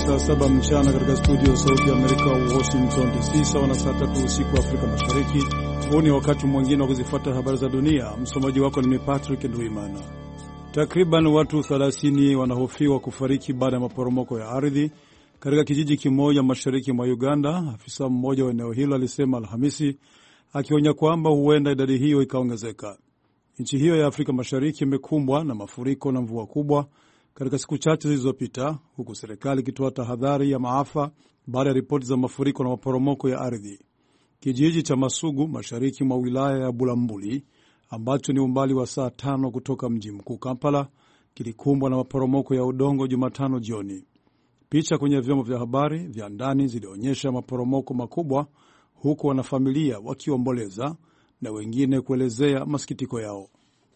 saa 7 mchana katika studio Sauti ya Amerika Washington DC, sawa na saa 3 usiku Afrika Mashariki. Huu ni wakati mwingine wa kuzifuata habari za dunia. Msomaji wako ni Patrick Nduimana. Takriban watu 30 wanahofiwa kufariki baada ya maporomoko ya ardhi katika kijiji kimoja mashariki mwa Uganda, afisa mmoja wa eneo hilo alisema Alhamisi, akionya kwamba huenda idadi hiyo ikaongezeka. Nchi hiyo ya Afrika Mashariki imekumbwa na mafuriko na mvua kubwa katika siku chache zilizopita, huku serikali ikitoa tahadhari ya maafa baada ya ripoti za mafuriko na maporomoko ya ardhi. Kijiji cha Masugu mashariki mwa wilaya ya Bulambuli, ambacho ni umbali wa saa 5 kutoka mji mkuu Kampala, kilikumbwa na maporomoko ya udongo Jumatano jioni. Picha kwenye vyombo vya habari vya ndani zilionyesha maporomoko makubwa, huku wanafamilia wakiomboleza na wengine kuelezea masikitiko yao.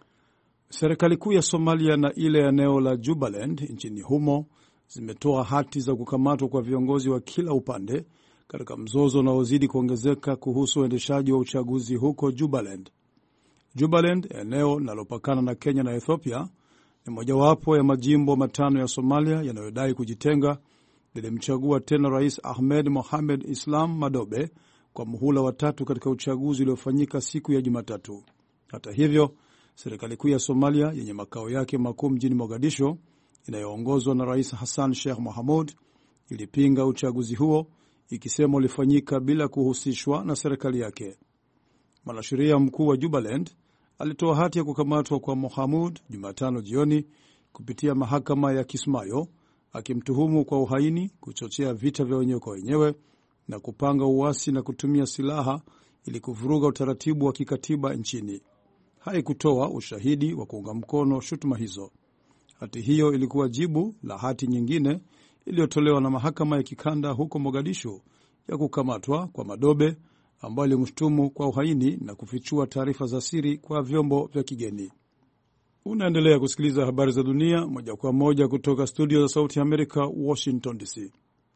Serikali kuu ya Somalia na ile eneo la Jubaland nchini humo zimetoa hati za kukamatwa kwa viongozi wa kila upande katika mzozo unaozidi kuongezeka kuhusu uendeshaji wa uchaguzi huko Jubaland. Jubaland, eneo linalopakana na Kenya na Ethiopia, ni mojawapo ya majimbo 5 ya Somalia yanayodai kujitenga, lilimchagua tena Rais Ahmed Mohamed Islam Madobe kwa muhula wa 3 katika uchaguzi uliofanyika siku ya Jumatatu. Hata hivyo, serikali kuu ya Somalia yenye makao yake makuu mjini Mogadisho, inayoongozwa na Rais Hassan Sheikh Mohamud, ilipinga uchaguzi huo, ikisema ulifanyika bila kuhusishwa na serikali yake. Mwanasheria mkuu wa Jubaland alitoa hati ya kukamatwa kwa Mohamud Jumatano jioni kupitia mahakama ya Kismayo, akimtuhumu kwa uhaini, kuchochea vita vya wenyewe kwa wenyewe na kupanga uasi na kutumia silaha ili kuvuruga utaratibu wa kikatiba nchini. Haikutoa ushahidi wa kuunga mkono shutuma hizo. Hati hiyo ilikuwa jibu la hati nyingine iliyotolewa na mahakama ya kikanda huko Mogadishu ya kukamatwa kwa Madobe, ambayo ilimshutumu kwa uhaini na kufichua taarifa za siri kwa vyombo vya kigeni. Unaendelea kusikiliza habari za dunia moja kwa moja kutoka studio za Sauti ya Amerika, Washington DC.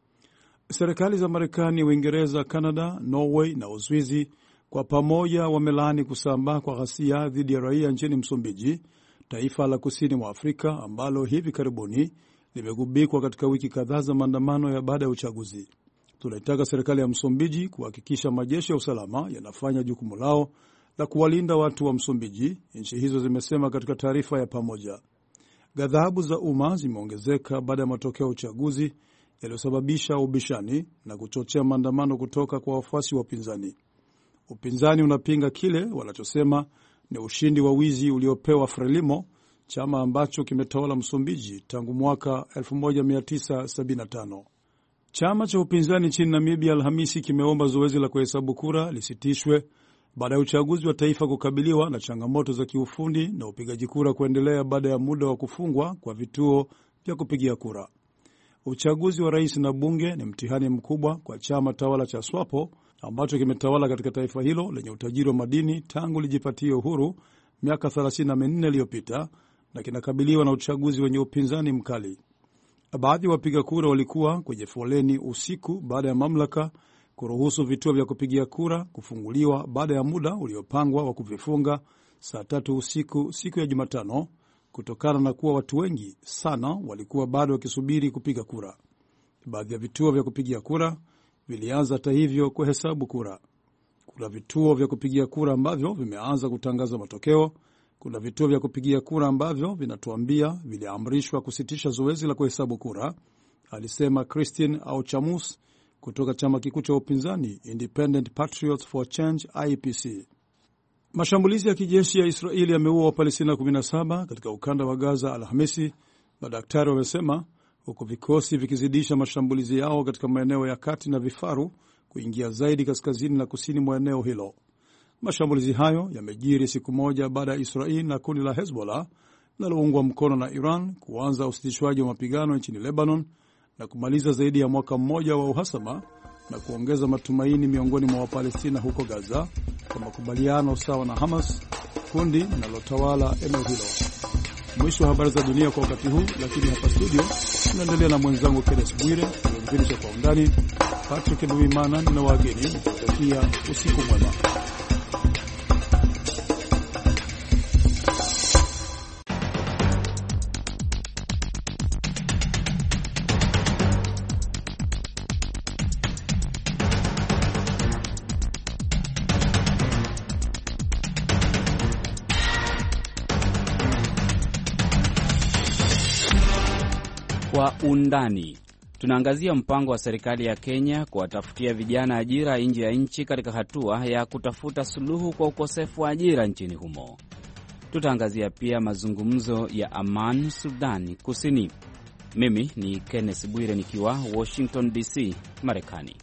Serikali za Marekani, Uingereza, Kanada, Norway na Uswizi kwa pamoja wamelaani kusambaa kwa ghasia dhidi ya raia nchini Msumbiji, taifa la kusini mwa Afrika ambalo hivi karibuni limegubikwa katika wiki kadhaa za maandamano ya baada ya uchaguzi. Tunaitaka serikali ya Msumbiji kuhakikisha majeshi ya usalama yanafanya jukumu lao la kuwalinda watu wa Msumbiji, nchi hizo zimesema katika taarifa ya pamoja. Ghadhabu za umma zimeongezeka baada ya matokeo ya uchaguzi yaliyosababisha ubishani na kuchochea maandamano kutoka kwa wafuasi wa upinzani. Upinzani unapinga kile wanachosema ni ushindi wa wizi uliopewa Frelimo, chama ambacho kimetawala Msumbiji tangu mwaka 1975. Chama cha upinzani nchini Namibia Alhamisi kimeomba zoezi la kuhesabu kura lisitishwe baada ya uchaguzi wa taifa kukabiliwa na changamoto za kiufundi na upigaji kura kuendelea baada ya muda wa kufungwa kwa vituo vya kupigia kura. Uchaguzi wa rais na bunge ni mtihani mkubwa kwa chama tawala cha SWAPO ambacho kimetawala katika taifa hilo lenye utajiri wa madini tangu lijipatie uhuru miaka 34 iliyopita na kinakabiliwa na uchaguzi wenye upinzani mkali. Baadhi ya wapiga kura walikuwa kwenye foleni usiku baada ya mamlaka kuruhusu vituo vya kupigia kura kufunguliwa baada ya muda uliopangwa wa kuvifunga saa 3 usiku siku ya Jumatano, kutokana na kuwa watu wengi sana walikuwa bado wakisubiri kupiga kura. Baadhi ya vituo vya kupigia kura vilianza hata hivyo kuhesabu kura. Kuna vituo vya kupigia kura ambavyo vimeanza kutangaza matokeo. Kuna vituo vya kupigia kura ambavyo vinatuambia viliamrishwa kusitisha zoezi la kuhesabu kura, alisema Christine Auchamus kutoka chama kikuu cha upinzani Independent Patriots for Change IPC. Mashambulizi ya kijeshi ya Israeli yameua Wapalestina 17 katika ukanda wa Gaza Alhamisi, madaktari wamesema, huku vikosi vikizidisha mashambulizi yao katika maeneo ya kati na vifaru kuingia zaidi kaskazini na kusini mwa eneo hilo. Mashambulizi hayo yamejiri siku moja baada ya Israeli na kundi la Hezbollah linaloungwa mkono na Iran kuanza usitishwaji wa mapigano nchini Lebanon na kumaliza zaidi ya mwaka mmoja wa uhasama na kuongeza matumaini miongoni mwa Wapalestina huko Gaza kwa makubaliano sawa na Hamas, kundi linalotawala eneo hilo. Mwisho wa habari za dunia kwa wakati huu, lakini hapa studio tunaendelea na mwenzangu Kenneth Bwire kwenye kipindi cha Kwa Undani. Patrick Nduimana na wageni kutakia usiku mwema. Kwa undani tunaangazia mpango wa serikali ya Kenya kuwatafutia vijana ajira nje ya nchi katika hatua ya kutafuta suluhu kwa ukosefu wa ajira nchini humo. Tutaangazia pia mazungumzo ya amani Sudani Kusini. Mimi ni Kenneth Bwire nikiwa Washington DC, Marekani.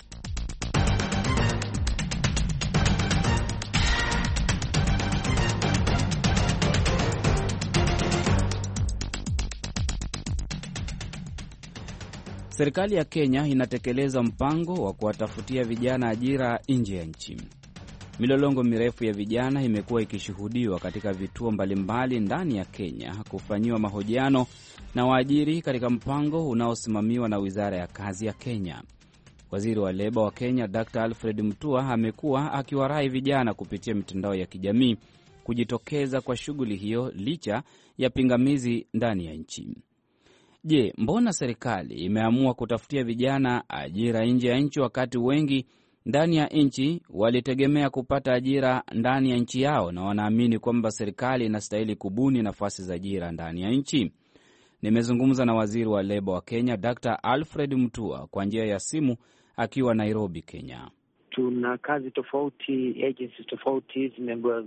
Serikali ya Kenya inatekeleza mpango wa kuwatafutia vijana ajira nje ya nchi. Milolongo mirefu ya vijana imekuwa ikishuhudiwa katika vituo mbalimbali ndani ya Kenya kufanyiwa mahojiano na waajiri katika mpango unaosimamiwa na Wizara ya Kazi ya Kenya. Waziri wa Leba wa Kenya Dr. Alfred Mutua amekuwa akiwarai vijana kupitia mitandao ya kijamii kujitokeza kwa shughuli hiyo licha ya pingamizi ndani ya nchi. Je, mbona serikali imeamua kutafutia vijana ajira nje ya nchi wakati wengi ndani ya nchi walitegemea kupata ajira ndani ya nchi yao na wanaamini kwamba serikali inastahili kubuni nafasi za ajira ndani ya nchi? Nimezungumza na waziri wa Leba wa Kenya Dr. Alfred Mutua kwa njia ya simu akiwa Nairobi, Kenya. Tuna kazi tofauti, agencies tofauti zimeambiwa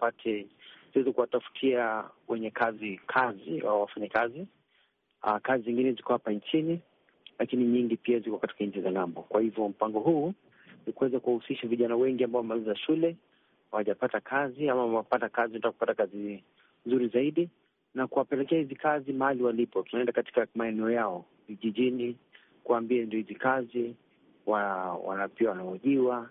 ziweze kuwatafutia wenye kazi au wafanyakazi. Kazi zingine ziko hapa nchini, lakini nyingi pia ziko katika nchi za ng'ambo. Kwa hivyo mpango huu ni kuweza kuwahusisha vijana wengi ambao wamaliza shule, hawajapata kazi ama wamepata kazi, wanataka kupata kazi nzuri zaidi, na kuwapelekea hizi kazi mahali walipo. Tunaenda katika maeneo yao vijijini, kuambia ndio hizi kazi, wanapia wanahojiwa,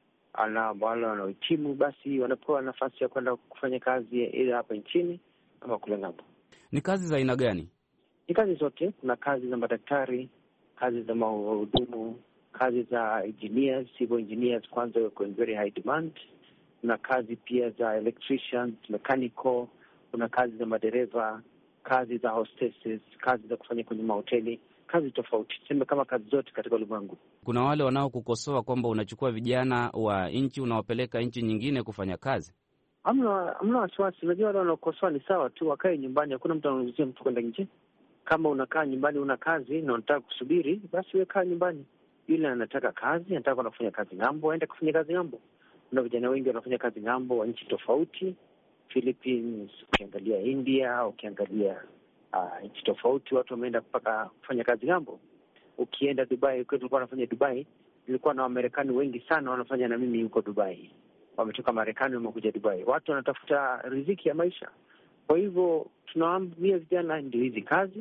wale wanaohitimu basi wanapewa nafasi ya kwenda kufanya kazi ile hapa nchini ama kule ng'ambo. Ni kazi za aina gani? Ni kazi zote. Kuna kazi za madaktari, kazi za mahudumu, kazi za engineers, civil engineers kwanza wako in very high demand. Kuna kazi pia za electricians, mechanical, kuna kazi za madereva, kazi za hostesses, kazi za kufanya kwenye mahoteli, kazi tofauti. Tuseme kama kazi zote katika ulimwengu. Kuna wale wanaokukosoa kwamba unachukua vijana wa nchi unawapeleka nchi nyingine kufanya kazi. Hamna wasiwasi. Unajua wale wanaokosoa ni sawa tu, wakae nyumbani. Hakuna mtu anaruhusiwa mtu kwenda nje. Kama unakaa nyumbani una kazi na unataka kusubiri, basi wewe kaa nyumbani. Yule anataka kazi, anataka kufanya kazi ng'ambo, aende kufanya kazi ng'ambo. Kuna vijana wengi wanafanya kazi ng'ambo wa nchi tofauti, Philippines, ukiangalia India, ukiangalia nchi tofauti, watu wameenda mpaka kufanya kazi ng'ambo. Ukienda Dubai, kwetu tulikuwa tunafanya Dubai, nilikuwa na Wamarekani wengi sana wanafanya na mimi huko Dubai. Wametoka Marekani wamekuja Dubai. Watu wanatafuta riziki ya maisha. Kwa hivyo tunawaambia vijana ndio hizi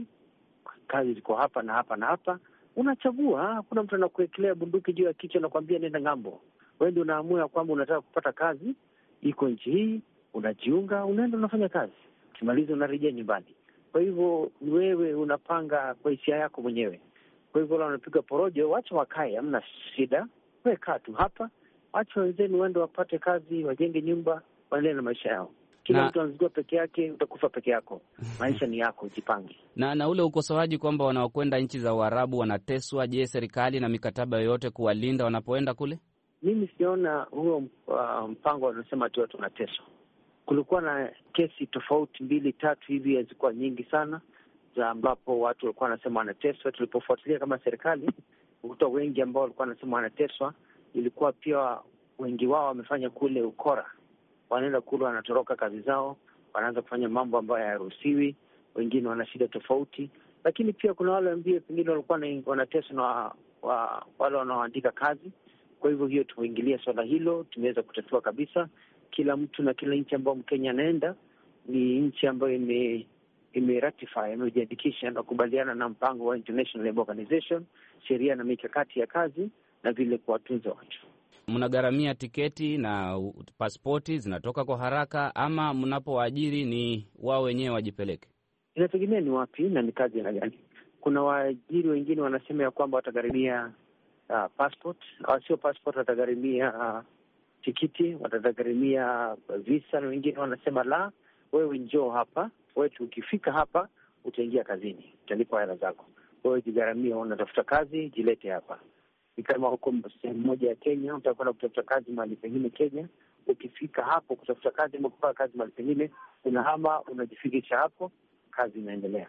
kazi ziko hapa na hapa na hapa. Unachagua, hakuna mtu anakuwekelea bunduki juu ya kichwa na kuambia nenda ng'ambo. Wewe ndio unaamua kwamba unataka kupata kazi, iko nchi hii, unajiunga, unaenda unafanya kazi. Ukimaliza unarejea nyumbani. Kwa hivyo wewe unapanga kwa hisia yako mwenyewe. Kwa hivyo wale wanapiga porojo, wacha wakae, hamna shida. Wewe kaa tu hapa, wacha wenzenu waende wapate kazi, wajenge nyumba, waendelee na maisha yao. Kila mtu anazijua peke yake, utakufa peke yako. Maisha ni yako, jipange. Na ule ukosoaji kwamba wanaokwenda nchi za Uarabu wanateswa, je, serikali na mikataba yoyote kuwalinda wanapoenda kule? Mimi sijaona huo mpango wanasema tu watu wanateswa. Kulikuwa na kesi tofauti 2-3 hivi, zilikuwa nyingi sana za ambapo watu walikuwa wanasema wanateswa. Tulipofuatilia kama serikali, ukuta wengi ambao walikuwa wanasema wanateswa, ilikuwa pia wengi wao wamefanya kule ukora. Wanaenda kule, wanatoroka kazi zao, wanaanza kufanya mambo ambayo hayaruhusiwi. Wengine wana shida tofauti, lakini pia kuna wale ambao pengine walikuwa wanateswa na wale wanaoandika kazi. Kwa hivyo hiyo tumeingilia swala hilo, tumeweza kutatua kabisa. Kila mtu na kila nchi ambayo Mkenya anaenda ni nchi ambayo imeratify, imejiandikisha na kubaliana na mpango wa International Labour Organization, sheria na mikakati ya kazi na vile kuwatunza watu. Mnagharamia tiketi na pasipoti zinatoka kwa haraka, ama mnapowaajiri ni wao wenyewe wajipeleke? Inategemea ni wapi na ni kazi na gani. Kuna waajiri wengine wanasema ya kwamba watagharimia passport, au sio passport, watagharimia tikiti, watagharimia visa, na wengine wanasema la, wewe njoo hapa, wewe ukifika hapa utaingia kazini, utalipa hela zako. Wewe jigharamia, unatafuta kazi, jilete hapa. Ni kama huko sehemu moja ya Kenya, utakwenda kutafuta kazi mahali pengine Kenya. Ukifika hapo kutafuta kazi ama kupata kazi mahali pengine, unahama, unajifikisha hapo, kazi inaendelea.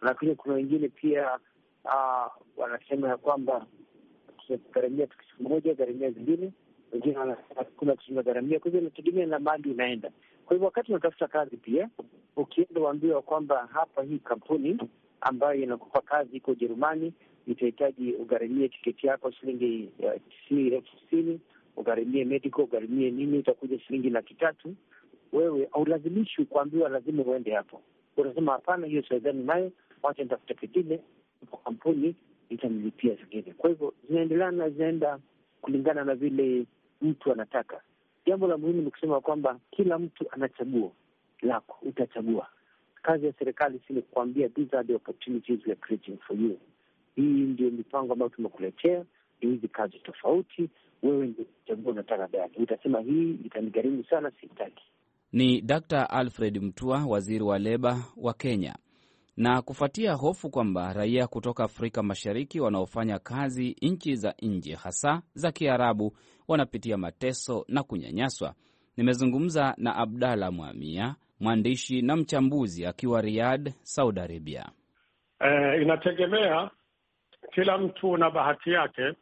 lakini kuna wengine pia wanasema ya kwamba tutagharamia siku moja, gharamia zingine, wengine wanasema kuna tunagharamia. Kwa hivyo inategemea na mali unaenda. Kwa hivyo wakati unatafuta kazi pia, ukienda uambiwa kwamba hapa hii kampuni ambayo inakupa kazi iko Ujerumani, itahitaji ugharamie tiketi yako shilingi 90,000, ugharamie medical, ugharamie nini, itakuja shilingi 300,000. Wewe haulazimishi kuambiwa lazima uende hapo. Unasema hapana, hiyo siwezani nayo, wacha nitafuta kingine, kampuni itanilipia zingine. Kwa hivyo zinaenda kulingana na vile mtu anataka. Jambo la muhimu ni kusema kwamba kila mtu ana chaguo lako, utachagua. Kazi ya serikali si kuambia these are the opportunities we are creating for you. Hii ndio mipango ambayo tumekuletea, hizi kazi tofauti, wewe ndio chaguo unataka gani. Utasema hii itanigharimu sana, sitaki. Ni Dr. Alfred Mutua, waziri wa leba wa Kenya. Na kufuatia hofu kwamba raia kutoka Afrika Mashariki wanaofanya kazi nchi za nje, hasa za Kiarabu, wanapitia mateso na kunyanyaswa, nimezungumza na Abdalla Mwamia, mwandishi na mchambuzi akiwa Riyadh, Saudi Arabia. Inategemea kila mtu na bahati yake.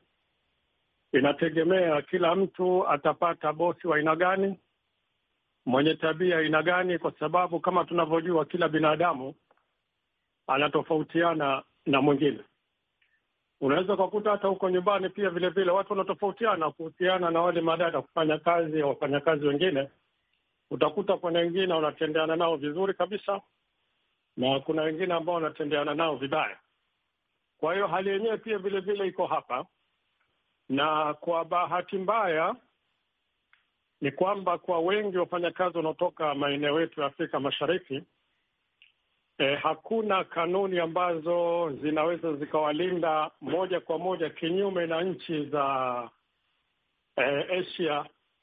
Inategemea kila mtu atapata bosi wa aina gani, mwenye tabia aina gani, kwa sababu kama tunavyojua kila binadamu anatofautiana na mwingine. Unaweza kukuta hata huko nyumbani pia vile vile watu wanatofautiana kuhusiana na wale madada kufanya kazi au wafanyakazi wengine. Utakuta kuna wengine wanatendeana nao vizuri kabisa na kuna wengine ambao wanatendeana nao vibaya. Kwa hiyo hali yenyewe pia vile vile iko hapa, na kwa bahati mbaya ni kwamba kwa wengi wafanyakazi wanaotoka maeneo yetu ya Afrika Mashariki hakuna kanuni ambazo zinaweza zikawalinda moja kwa moja, kinyume na nchi za Asia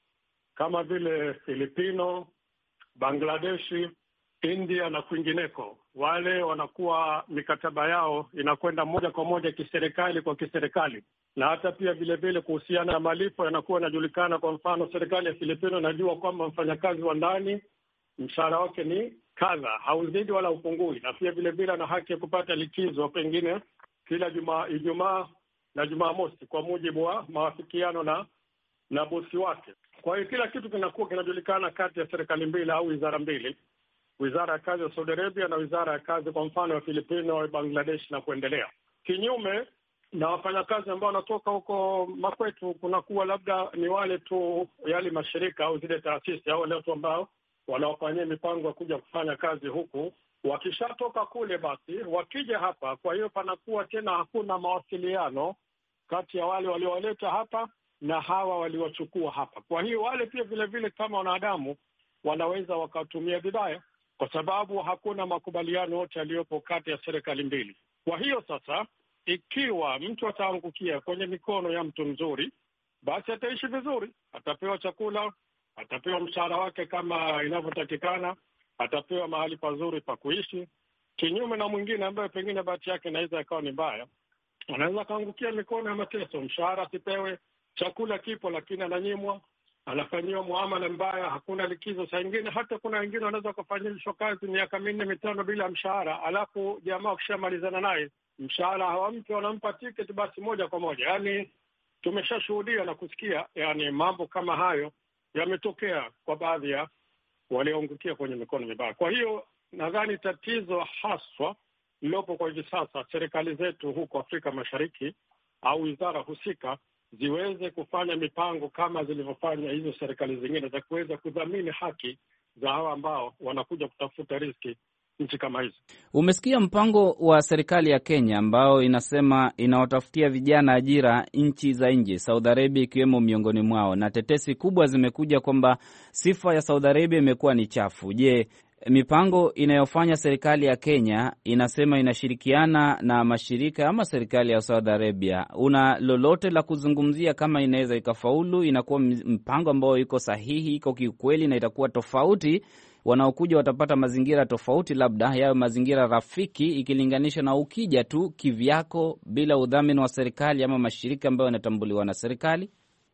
kama vile Filipino, Bangladeshi, India na kwingineko. Wale wanakuwa mikataba yao inakwenda moja kwa moja kiserikali kwa kiserikali, na hata pia vile vile kuhusiana na malipo yanakuwa yanajulikana. Kwa mfano, serikali ya Filipino najua kwamba mfanyakazi wa ndani mshahara wake ni kadha, hauzidi wala upungui, na pia vile vile ana haki ya kupata likizo pengine kila Ijumaa na Jumamosi kwa mujibu wa maafikiano na bosi wake. Kwa hiyo kila kitu kinakuwa kinajulikana kati ya serikali mbili au wizara mbili, wizara ya kazi ya Saudi Arabia na wizara ya kazi kwa mfano ya Filipino au Bangladesh na kuendelea. Kinyume na wafanyakazi ambao wanatoka huko makwetu, kunakuwa labda ni wale tu yale mashirika au zile taasisi au wale watu ambao wanaofanyia mipango ya kuja kufanya kazi huku. Wakishatoka kule basi wakija hapa, kwa hiyo panakuwa tena hakuna mawasiliano kati ya wale waliowaleta hapa na hawa waliwachukua hapa. Kwa hiyo wale pia vile vile kama wanadamu wanaweza wakatumia vibaya, kwa sababu hakuna makubaliano yote yaliyopo kati ya serikali mbili. Kwa hiyo sasa, ikiwa mtu ataangukia kwenye mikono ya mtu mzuri, basi ataishi vizuri, atapewa chakula, atapewa mshahara wake kama inavyotakikana, atapewa mahali pazuri pa kuishi. Kinyume na mwingine ambaye pengine bahati yake inaweza ikawa ni mbaya, anaweza kaangukia mikono ya mateso, mshahara asipewe, chakula kipo lakini ananyimwa, anafanyiwa muamala mbaya, hakuna likizo. Saa ingine hata kuna wengine wanaweza kufanyishwa kazi miaka 4-5 bila mshahara, alafu jamaa wakishamalizana naye mshahara hawampi, wanampa tiketi basi moja kwa moja. Yaani tumeshashuhudia na kusikia mambo kama hayo yametokea kwa baadhi ya walioangukia kwenye mikono mibaya. Kwa hiyo nadhani tatizo haswa lilopo kwa hivi sasa, serikali zetu huko Afrika Mashariki au wizara husika ziweze kufanya mipango kama zilivyofanya hizo serikali zingine za kuweza kudhamini haki za hawa ambao wanakuja kutafuta riziki nchi kama hizi. Umesikia mpango wa serikali ya Kenya ambao inasema inawatafutia vijana ajira nchi za nje, Saudi Arabia ikiwemo miongoni mwao, na tetesi kubwa zimekuja kwamba sifa ya Saudi Arabia imekuwa ni chafu. Je, mipango inayofanya serikali ya Kenya inasema inashirikiana na mashirika ama serikali ya Saudi Arabia, una lolote la kuzungumzia kama inaweza ikafaulu, inakuwa mpango ambao iko sahihi, iko kiukweli na itakuwa tofauti, wanaokuja watapata mazingira tofauti, labda yawe mazingira rafiki ikilinganisha na ukija tu kivyako bila udhamini wa serikali ama mashirika ambayo yanatambuliwa na serikali?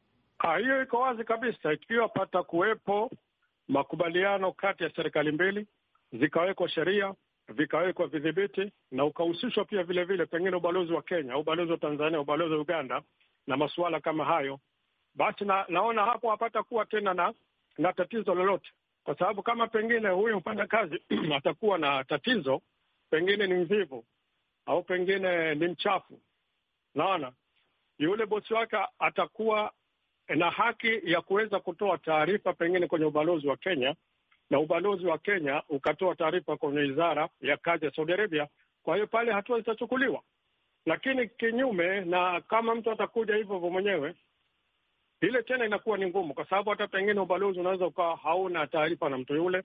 Hiyo iko wazi kabisa. Ikiwa pata kuwepo makubaliano kati ya serikali mbili, zikawekwa sheria vikawekwa vidhibiti na ukahusishwa pia vile vile pengine ubalozi wa Kenya, ubalozi wa Tanzania, ubalozi wa Uganda na masuala kama hayo, basi naona hapo hapata kuwa tena na tatizo lolote, kwa sababu kama pengine huyu mfanyakazi atakuwa na tatizo, pengine ni mvivu au pengine ni mchafu, naona yule bosi wake atakuwa na haki ya kuweza kutoa taarifa pengine kwenye ubalozi wa Kenya, na ubalozi wa Kenya ukatoa taarifa kwenye wizara ya kazi ya Saudi Arabia. Kwa hiyo pale hatua zitachukuliwa. Lakini kinyume, na kama mtu atakuja hivyo mwenyewe, ile tena inakuwa ni ngumu, kwa sababu hata pengine ubalozi unaweza ukawa hauna taarifa na mtu yule,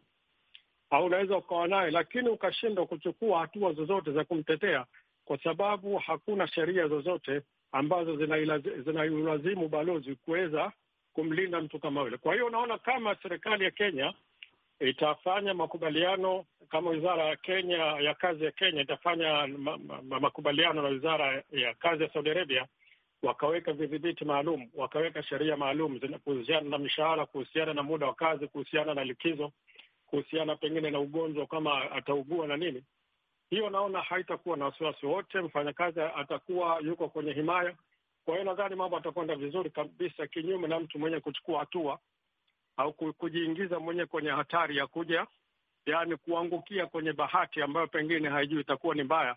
au unaweza ukawa naye lakini ukashindwa kuchukua hatua zozote za kumtetea, kwa sababu hakuna sheria zozote ambazo zinailazimu balozi kuweza kumlinda mtu kama yule. Kwa hiyo unaona, kama serikali ya Kenya itafanya makubaliano, kama wizara ya Kenya ya kazi ya Kenya itafanya makubaliano na wizara ya kazi ya Saudi Arabia, wakaweka vidhibiti maalum, wakaweka sheria maalum kuhusiana na mishahara, kuhusiana na muda wa kazi, kuhusiana na likizo, kuhusiana pengine na ugonjwa kama ataugua na nini, hiyo naona haitakuwa na wasiwasi wote, mfanyakazi atakuwa yuko kwenye himaya. Kwa hiyo nadhani mambo atakwenda vizuri kabisa, kinyume na mtu mwenye kuchukua hatua au kujiingiza mwenye kwenye hatari ya kuja, yani kuangukia kwenye bahati ambayo pengine haijui itakuwa ni mbaya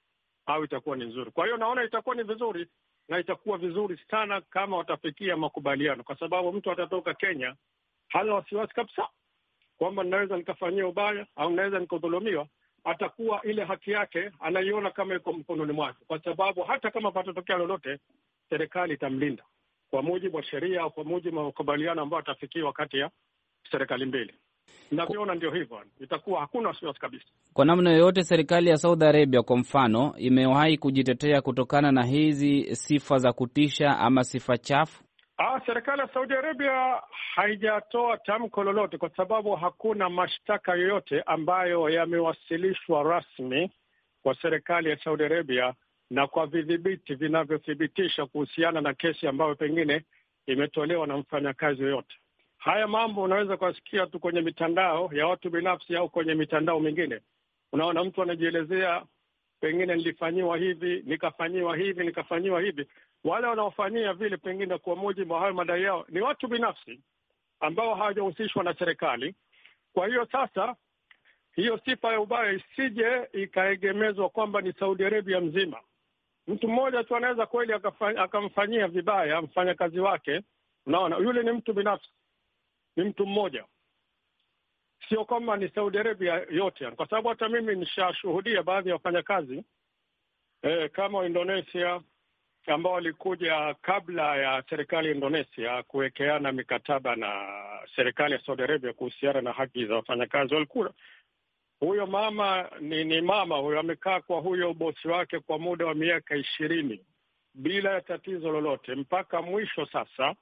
au itakuwa ni nzuri. Kwa hiyo naona itakuwa ni vizuri, na itakuwa vizuri sana kama watafikia makubaliano, kwa sababu mtu atatoka Kenya hana wasiwasi kabisa kwamba naweza nikafanyia ubaya au naweza nikadhulumiwa. Atakuwa ile haki yake anaiona kama iko mkononi mwake, kwa sababu hata kama patatokea lolote, serikali itamlinda kwa mujibu wa sheria au kwa mujibu wa makubaliano ambayo atafikiwa kati ya serikali mbili. Navyoona ndio hivyo, itakuwa hakuna wasiwasi kabisa. Kwa namna yoyote, serikali ya Saudi Arabia kwa mfano imewahi kujitetea kutokana na hizi sifa za kutisha ama sifa chafu? Serikali ya Saudi Arabia haijatoa tamko lolote, kwa sababu hakuna mashtaka yoyote ambayo yamewasilishwa rasmi kwa serikali ya Saudi Arabia na kwa vidhibiti vinavyothibitisha kuhusiana na kesi ambayo pengine imetolewa na mfanyakazi yoyote. Haya mambo unaweza kusikia tu kwenye mitandao ya watu binafsi au kwenye mitandao mingine. Unaona mtu anajielezea, pengine nilifanyiwa hivi, nikafanyiwa hivi. Wale wanaofanyia vile pengine kwa mujibu wa hayo madai yao ni watu binafsi ambao hawajahusishwa na serikali. Kwa hiyo sasa, hiyo sifa ya ubaya isije ikaegemezwa kwamba ni Saudi Arabia mzima. Mtu mmoja tu anaweza kweli akamfanyia vibaya mfanyakazi wake. Unaona, yule ni mtu binafsi, ni mtu mmoja, sio kwamba ni Saudi Arabia yote. Kwa sababu hata mimi nishashuhudia baadhi ya wafanyakazi kama Indonesia ambao walikuja kabla ya serikali ya Indonesia kuwekeana mikataba na serikali ya Saudi Arabia kuhusiana na haki za wafanyakazi. Walikuwa huyo mama ni mama huyo amekaa kwa huyo bosi wake kwa muda wa miaka 20 bila ya tatizo lolote, mpaka mwisho sasa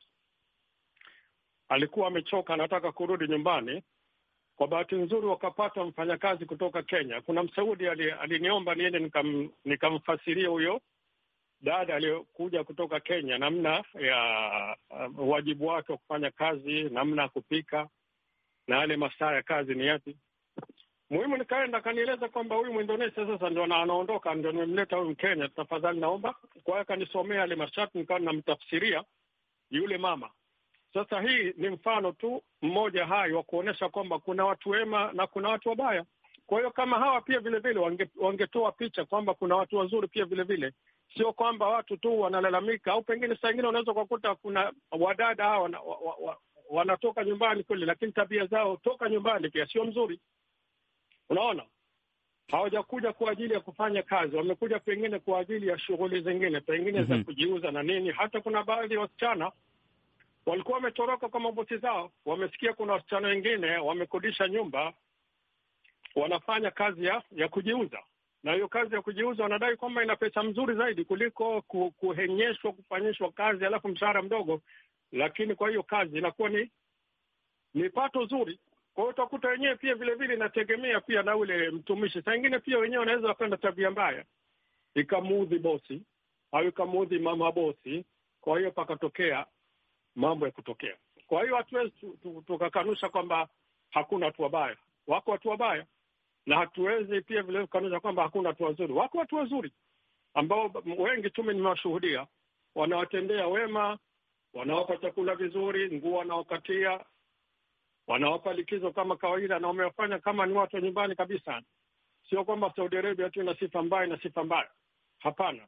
alikuwa amechoka, anataka kurudi nyumbani. Kwa bahati nzuri wakapata mfanyakazi kutoka Kenya. Kuna Msaudi aliniomba niende nikamfasiria huyo dada aliyokuja kutoka Kenya namna ya wajibu wake wa kufanya kazi, namna ya kupika na yale masaa ya kazi ni yapi. Muhimu nikaenda kanieleza kwamba huyu Mwindonesia sasa ndio anaondoka, ndio nimemleta huyu Mkenya, tafadhali naomba. Kwa hiyo kanisomea yale masharti, nikawa namtafsiria yule mama. Sasa hii ni mfano tu mmoja hai wa kuonesha kwamba kuna watu wema na kuna watu wabaya. Kwa hiyo kama hawa pia vile vile wangetoa picha kwamba kuna watu wazuri pia vile vile, sio kwamba watu tu wanalalamika, au pengine saa nyingine unaweza kukuta kuna wadada hawa wanatoka nyumbani kweli, lakini tabia zao toka nyumbani pia sio mzuri. Unaona, hawajakuja kwa ajili ya kufanya kazi, wamekuja pengine kwa ajili ya shughuli zingine pengine za kujiuza na nini. Hata kuna baadhi ya wasichana walikuwa wametoroka kwa mabosi zao, wamesikia kuna wasichana wengine wamekodisha nyumba, wanafanya kazi ya kujiuza, na hiyo kazi ya kujiuza wanadai kwamba ina pesa mzuri zaidi kuliko kuhenyeshwa, kufanyishwa kazi alafu mshahara mdogo, lakini kwa hiyo kazi inakuwa ni pato zuri. Kwa hiyo utakuta wenyewe pia vile vile inategemea pia na ule mtumishi. Saa nyingine pia wenyewe wanaweza wapenda tabia mbaya, ikamuudhi bosi au ikamuudhi mama bosi, kwa hiyo pakatokea mambo ya kutokea. Kwa hiyo hatuwezi tukakanusha kwamba hakuna watu wabaya. Wako watu wabaya, na hatuwezi pia vile kukanusha kwamba hakuna watu wazuri. Wako watu wazuri ambao wengi tu nimewashuhudia, wanawatendea wema, wanawapa chakula vizuri, nguo wanaokatia, wanawapa likizo kama kawaida, na wamewafanya kama ni watu wa nyumbani kabisa. Sio kwamba Saudi Arabia tu ina sifa mbaya na sifa mbaya. Hapana.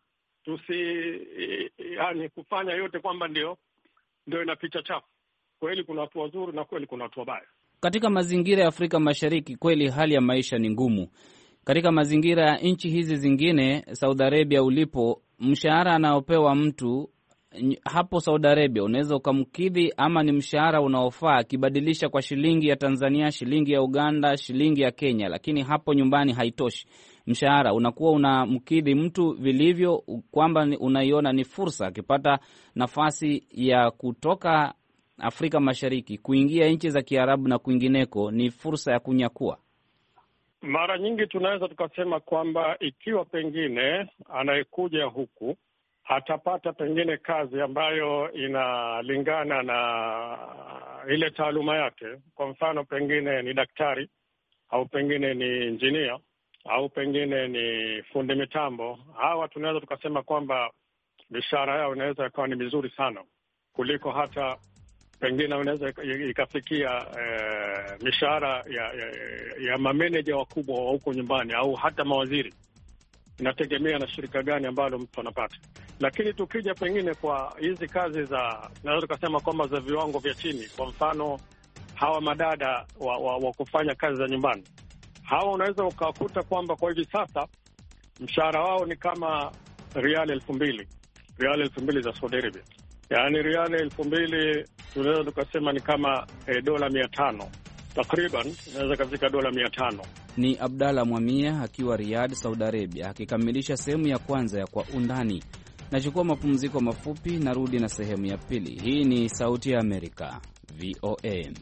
Yani kufanya yote kwamba ndio ina picha chafu. Kweli kuna watu wazuri na kweli kuna watu wabaya. Katika mazingira ya Afrika Mashariki kweli hali ya maisha ni ngumu. Katika mazingira ya nchi hizi zingine, Saudi Arabia ulipo, mshahara anaopewa mtu hapo Saudi Arabia unaweza ukamkidhi, ama ni mshahara unaofaa akibadilisha kwa shilingi ya Tanzania, shilingi ya Uganda, shilingi ya Kenya, lakini hapo nyumbani haitoshi. Mshahara unakuwa unamkidhi mtu vilivyo, kwamba unaiona ni fursa akipata nafasi ya kutoka Afrika Mashariki kuingia nchi za Kiarabu na kwingineko, ni fursa ya kunyakua. Mara nyingi tunaweza tukasema kwamba ikiwa pengine anayekuja huku atapata pengine kazi ambayo inalingana na ile taaluma yake, kwa mfano pengine ni daktari au pengine ni injinia au pengine ni fundi mitambo, hawa tunaweza tukasema kwamba mishahara yao inaweza ikawa ni mizuri sana kuliko hata pengine unaweza ikafikia mishahara ya mameneja wakubwa wa huko nyumbani au hata mawaziri. Inategemea na shirika gani ambalo mtu anapata. Lakini tukija pengine kwa hizi kazi za, naweza kusema kwamba za viwango vya chini, kwa mfano hawa madada wa kufanya kazi za nyumbani, hawa unaweza ukakuta kwamba kwa hivi sasa mshahara wao ni kama riali 2,000 za Saudi Arabia. Yaani riali 2,000 tunaweza tukasema ni kama dola 500 takriban, inaweza kufika dola 500. Ni Abdalla Mwamia akiwa Riyadh, Saudi Arabia, akikamilisha sehemu ya kwanza ya Kwa Undani. Nachukua mapumziko mafupi, narudi na sehemu ya pili. Hii ni Sauti ya Amerika, VOA.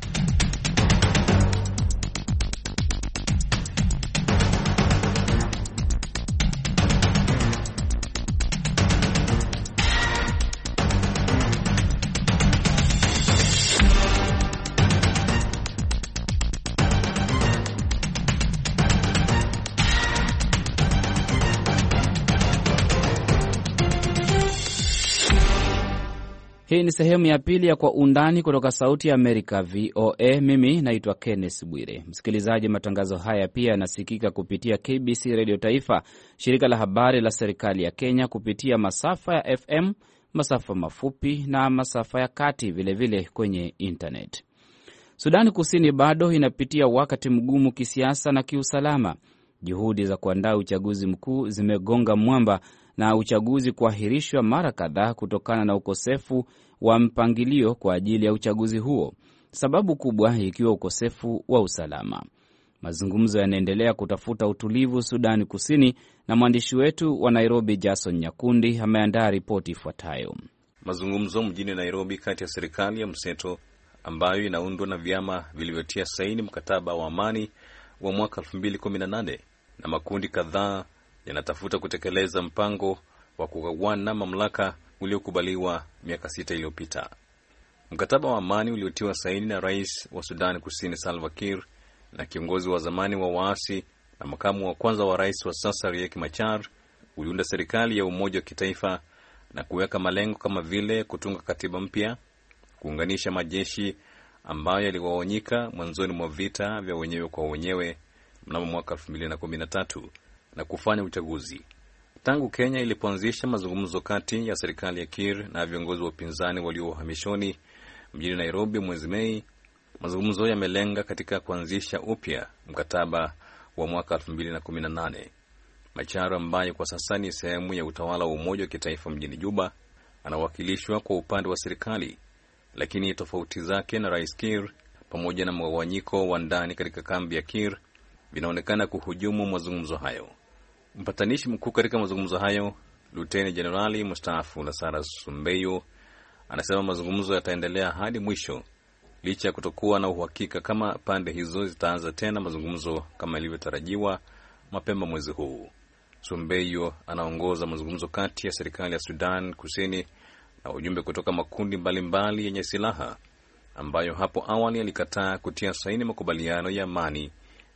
Hii ni sehemu ya pili ya Kwa Undani kutoka Sauti ya Amerika, VOA. Mimi naitwa Kenneth Bwire. Msikilizaji, matangazo haya pia yanasikika kupitia KBC Radio Taifa, shirika la habari la serikali ya Kenya, kupitia masafa ya FM, masafa mafupi na masafa ya kati, vilevile kwenye internet. Sudani Kusini bado inapitia wakati mgumu kisiasa na kiusalama. Juhudi za kuandaa uchaguzi mkuu zimegonga mwamba na uchaguzi kuahirishwa mara kadhaa kutokana na ukosefu wa mpangilio kwa ajili ya uchaguzi huo, sababu kubwa ikiwa ukosefu wa usalama. Mazungumzo yanaendelea kutafuta utulivu Sudani Kusini, na mwandishi wetu wa Nairobi Jason Nyakundi ameandaa ripoti ifuatayo. Mazungumzo mjini Nairobi kati ya serikali ya mseto ambayo inaundwa na vyama vilivyotia saini mkataba wa amani wa mwaka 2018 na makundi kadhaa yanatafuta kutekeleza mpango wa kugawana mamlaka uliokubaliwa miaka 6 iliyopita. Mkataba wa amani uliotiwa saini na rais wa Sudan Kusini Salva Kiir na kiongozi wa zamani wa waasi na makamu wa kwanza wa rais wa sasa Riek Machar uliunda serikali ya umoja wa kitaifa na kuweka malengo kama vile kutunga katiba mpya, kuunganisha majeshi ambayo yaligawanyika mwanzoni mwa vita vya wenyewe kwa wenyewe mnamo mwaka 2013 na kufanya uchaguzi. Tangu Kenya ilipoanzisha mazungumzo kati ya serikali ya Kiir na viongozi wa upinzani walio uhamishoni mjini Nairobi mwezi Mei, mazungumzo yamelenga katika kuanzisha upya mkataba wa mwaka 2018. Machar ambaye kwa sasa ni sehemu ya utawala wa umoja wa kitaifa mjini Juba anawakilishwa kwa upande wa serikali, lakini tofauti zake na Rais Kiir pamoja na mgawanyiko wa ndani katika kambi ya Kiir vinaonekana kuhujumu mazungumzo hayo. Mpatanishi mkuu katika mazungumzo hayo, Luteni Jenerali mstaafu Nasara Sumbeyo, anasema mazungumzo yataendelea hadi mwisho licha ya kutokuwa na uhakika kama pande hizo zitaanza tena mazungumzo kama ilivyotarajiwa mapema mwezi huu. Sumbeyo anaongoza mazungumzo kati ya serikali ya Sudan Kusini na ujumbe kutoka makundi mbalimbali yenye silaha ambayo hapo awali alikataa kutia saini makubaliano ya amani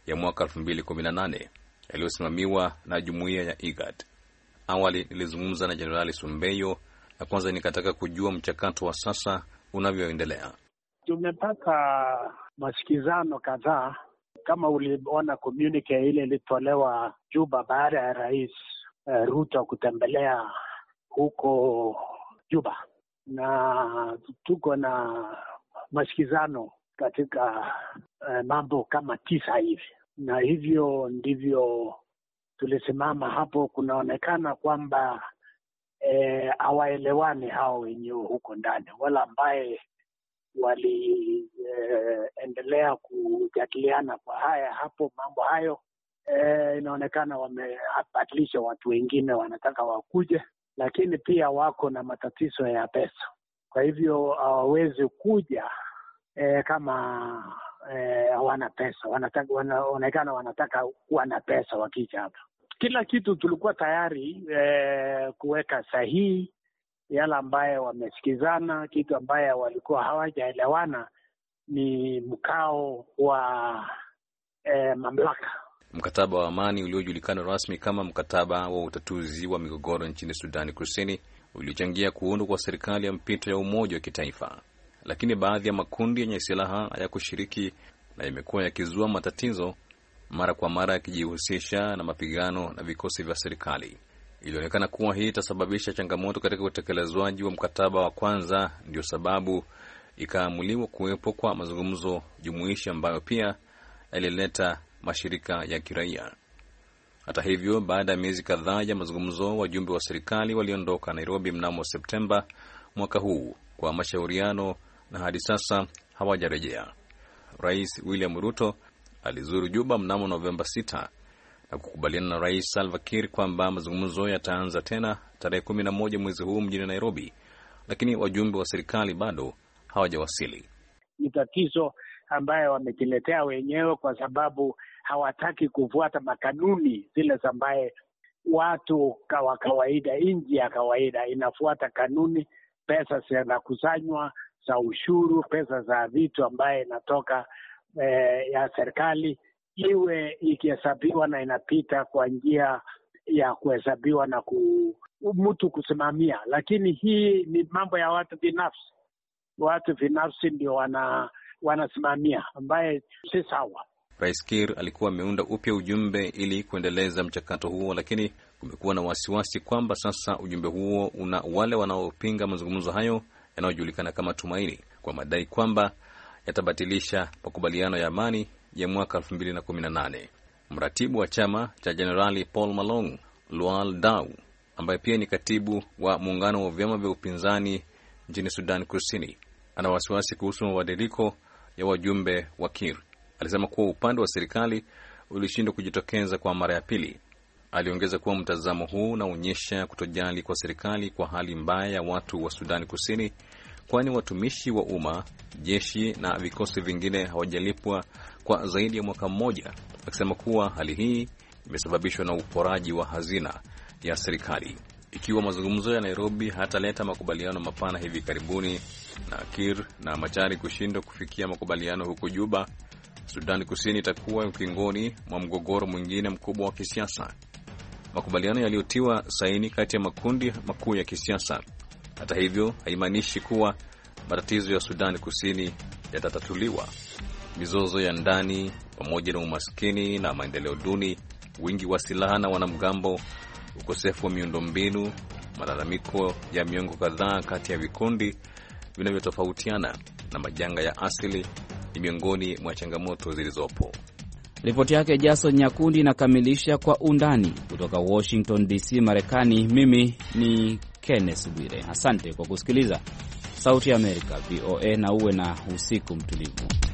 ya mwaka 2018 yaliyosimamiwa na jumuiya ya IGAD. Awali nilizungumza na Jenerali Sumbeyo na kwanza nikataka kujua mchakato wa sasa unavyoendelea. Tumepata masikizano kadhaa, kama uliona communique ile ilitolewa Juba baada ya Rais Ruto kutembelea huko Juba, na tuko na masikizano katika mambo kama 9 hivi, na hivyo ndivyo tulisimama hapo. Kunaonekana kwamba hawaelewani hao wenyewe huko ndani, wala ambaye waliendelea kujadiliana kwa hapo mambo hayo. Inaonekana wamebadilisha watu wengine, wanataka wakuje, lakini pia wako na matatizo ya pesa. Kwa hivyo hawawezi kuja kama hawana pesa. Wanaonekana wanataka kuwa na pesa wakija hapa. Kila kitu tulikuwa tayari kuweka sahihi, yale ambaye wamesikizana. Kitu ambaye walikuwa hawajaelewana ni mkao wa mamlaka. Mkataba wa amani uliojulikana rasmi kama mkataba wa utatuzi wa migogoro nchini Sudani Kusini ulichangia kuundwa kwa serikali ya mpito ya umoja wa kitaifa, lakini baadhi ya makundi yenye silaha hayakushiriki na imekuwa yakizua matatizo, mara kwa mara yakijihusisha na mapigano na vikosi vya serikali. Ilionekana kuwa hii itasababisha changamoto katika utekelezwaji wa mkataba wa kwanza, ndio sababu ikaamuliwa kuwepo kwa mazungumzo jumuishi ambayo pia yalileta mashirika ya kiraia. Hata hivyo, baada ya miezi kadhaa ya mazungumzo, wajumbe wa serikali waliondoka Nairobi mnamo Septemba mwaka huu kwa mashauriano na hadi sasa hawajarejea. Rais William Ruto alizuru Juba mnamo Novemba 6 na kukubaliana na Rais Salva Kiir kwamba mazungumzo yataanza tena tarehe 11 mwezi huu mjini Nairobi, lakini wajumbe wa serikali bado hawajawasili. Ni tatizo ambayo wamejiletea wenyewe, kwa sababu hawataki kufuata makanuni zile ambaye watu wa kawaida, nchi ya kawaida inafuata kanuni. Pesa zinakusanywa za ushuru, pesa za vitu ambaye inatoka ya serikali iwe ikihesabiwa na inapita kwa njia ya kuhesabiwa na mtu kusimamia. Lakini hii ni mambo ya watu binafsi. Watu binafsi ndio wanasimamia, ambaye si sawa. Rais Kiir alikuwa ameunda upya ujumbe ili kuendeleza mchakato huo, lakini kumekuwa na wasiwasi kwamba sasa ujumbe huo una wale wanaopinga mazungumzo hayo yanayojulikana kama Tumaini, kwa madai kwamba yatabatilisha makubaliano ya amani ya mwaka 2018. Mratibu wa chama cha Jenerali Paul Malong, Lual Dau, ambaye pia ni katibu wa muungano wa vyama vya upinzani nchini Sudan Kusini, ana wasiwasi kuhusu mabadiliko ya wajumbe wa Kiir. Alisema kuwa upande wa serikali ulishindwa kujitokeza kwa mara ya pili. Aliongeza kuwa mtazamo huu unaonyesha kutojali kwa serikali kwa hali mbaya ya watu wa Sudan Kusini, kwani watumishi wa umma, jeshi na vikosi vingine hawajalipwa kwa zaidi ya mwaka mmoja, akisema kuwa hali hii imesababishwa na uporaji wa hazina ya serikali. Ikiwa mazungumzo ya Nairobi hataleta makubaliano mapana hivi karibuni na Kiir na Machari kushindwa kufikia makubaliano huko Juba, Sudan Kusini itakuwa ukingoni mwa mgogoro mwingine mkubwa wa kisiasa. Makubaliano yaliyotiwa saini kati ya makundi makuu ya kisiasa, hata hivyo, haimaanishi kuwa matatizo ya Sudan Kusini yatatatuliwa. Mizozo ya ndani pamoja na umaskini na maendeleo duni, wingi wa silaha na wanamgambo, ukosefu wa miundombinu, malalamiko ya miongo kadhaa kati ya vikundi vinavyotofautiana na majanga ya asili ni miongoni mwa changamoto zilizopo. Ripoti yake Jason Nyakundi inakamilisha Kwa Undani kutoka Washington DC, Marekani. Mimi ni Kenneth Bwire. Asante kwa kusikiliza Sauti ya Amerika, VOA, na uwe na usiku mtulivu.